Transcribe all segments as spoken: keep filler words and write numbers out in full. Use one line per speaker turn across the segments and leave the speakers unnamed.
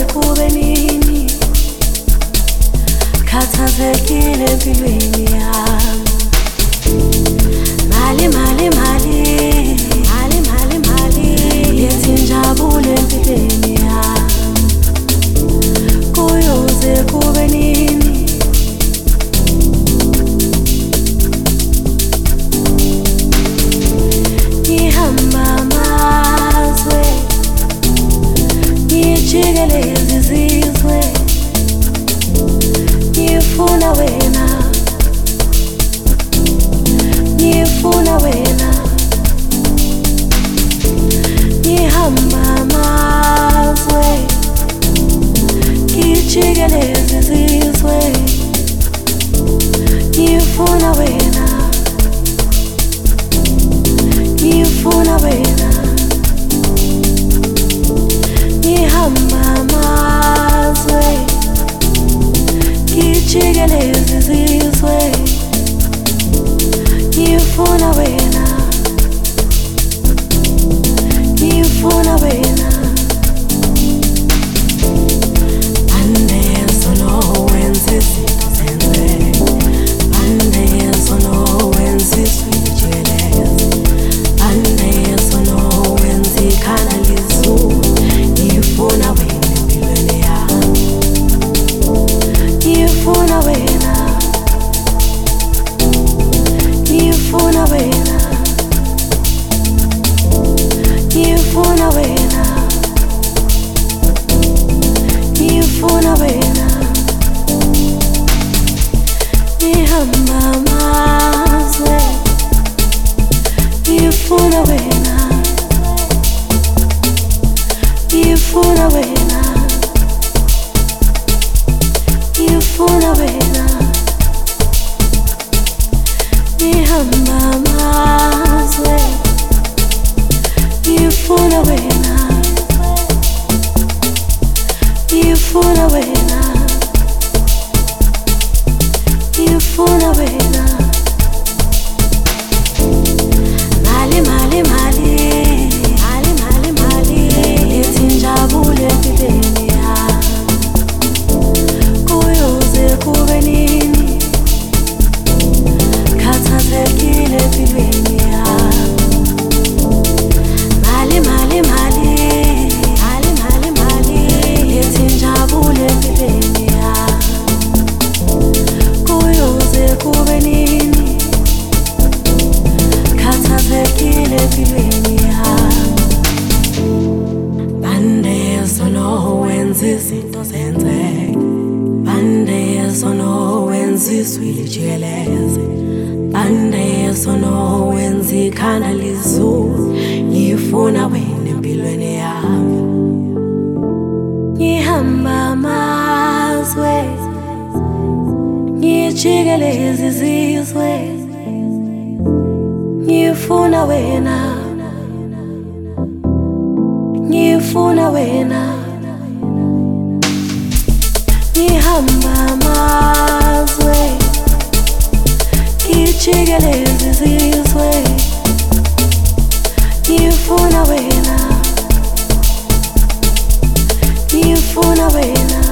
kube nini, khathazekile empilweni yami. Mali mali mali mali mali mali yethi njabule empilweni yami. Kuyoze kube nini, ngihamba amazwe, ngijikeleza izizwe, ngifuna wena, ngifuna wena. Ngihamba amazwe, ngijikeleza izizwe, ngifuna wena, ngifuna wena. Ngihamba amazwe, ngijikeleza izizwe, ngifuna wena, ngifuna wena. Bandezo no wenza izinto zenzeke, bandezo no wenza iswijeleze, bandezo no wenza ikhala lizulu. Ngifuna wena empilweni yami, ngifuna wena, ngifuna wena, ngifuna wena, ngifuna wena. Ngihamba amazwe, ngifuna wena, ngifuna wena, ngifuna wena. Ngihamba amazwe, ngifuna wena, ngifuna wena, ngifuna wena. Mali mali mali mali mali mali yethi njabule empilweni yami. Kuyoze kube nini, khathazekile empilweni yami. Mali mali mali mali mali mali yethi njabule empilweni yami. Kuyoze kube nini, khathazekile empilweni yami. Bandezo no wenza izinto zenzeke, bandezo no wenza iswijeleze, bandezo no wenza ikhala lizulu. Ngifuna wena empilweni yami. Ngihamba amazwe, ngijikeleza izizwe, ngifuna wena, ngifuna wena. Ngihamba amazwe, ngijikeleza izizwe, ngifuna wena, ngifuna wena.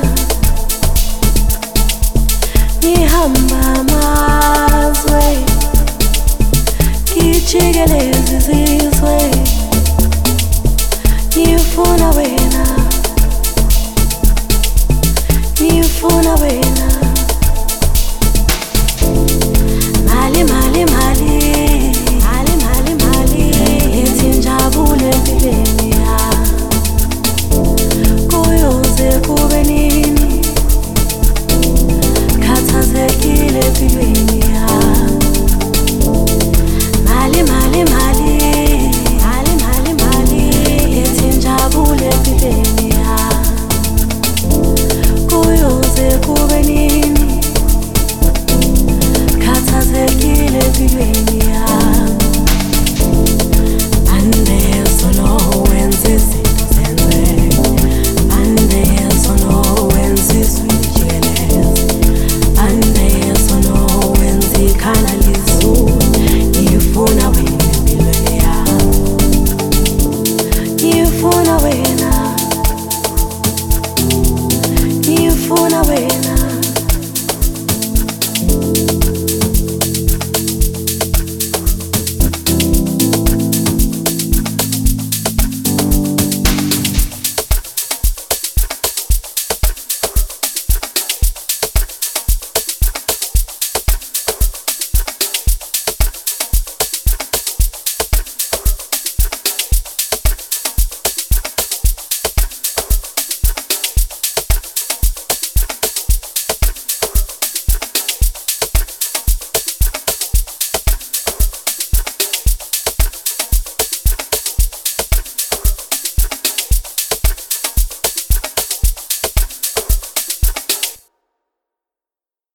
Ngihamba amazwe, ngijikeleza izizwe, ngifuna wena, ngifuna wena. Mali mali mali mali mali mali yethi njabule empilweni yami. Kuyoze kube nini, khathazekile empilweni yami. Mali mali mali mali mali mali yethi njabule empilweni. ngifuna wena